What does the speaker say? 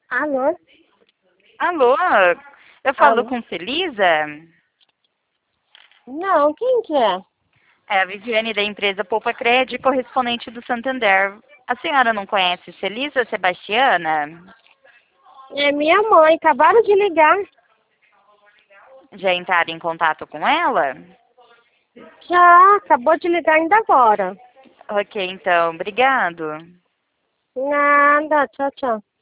Alô? Alô, eu falo Alô? com Celisa? Não, quem que é? É a Viviane da empresa Poupa Cred, correspondente do Santander. A senhora não conhece Celisa Sebastiana? É minha mãe, acabaram de ligar. Já entraram em contato com ela? Já, acabou de ligar ainda agora. Ok, então, obrigado. Nada, tchau, tchau.